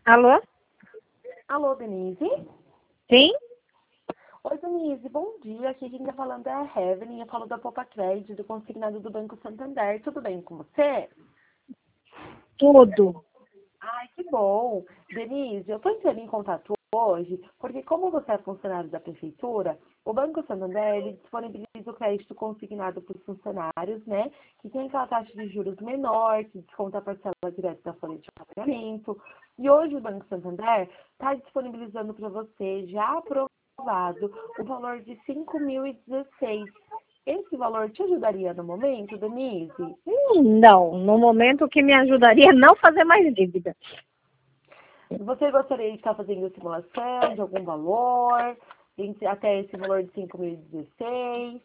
Alô? Alô, Denise? Sim? Oi, Denise, bom dia. Aqui quem tá falando é a Heaven, eu falo da Poupa Crédito, do consignado do Banco Santander. Tudo bem com você? Tudo. Ai, que bom. Denise, eu tô entrando em contato hoje, porque como você é funcionário da prefeitura, o Banco Santander, ele disponibiliza o crédito consignado para os funcionários, né? Que tem aquela taxa de juros menor, que desconta a parcela direta da folha de pagamento. E hoje o Banco Santander está disponibilizando para você, já aprovado, o valor de 5.016. Esse valor te ajudaria no momento, Denise? Não, no momento o que me ajudaria é não fazer mais dívida. Você gostaria de estar fazendo simulação de algum valor, até esse valor de 5.016?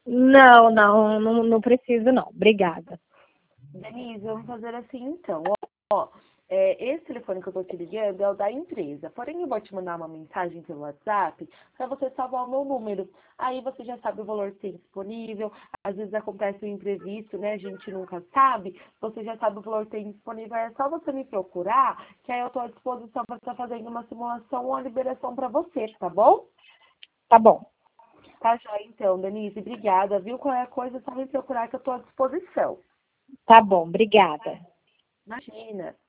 Não preciso não. Obrigada. Denise, vamos fazer assim então. Ó, esse telefone que eu estou te ligando é o da empresa. Porém, eu vou te mandar uma mensagem pelo WhatsApp para você salvar o meu número. Aí você já sabe o valor que tem disponível. Às vezes acontece um imprevisto, né? A gente nunca sabe. Você já sabe o valor que tem disponível. É só você me procurar, que aí eu estou à disposição para estar fazendo uma simulação ou uma liberação para você, tá bom? Tá bom. Tá já então, Denise. Obrigada, viu? Qualquer coisa é só me procurar que eu estou à disposição. Tá bom, obrigada. Imagina.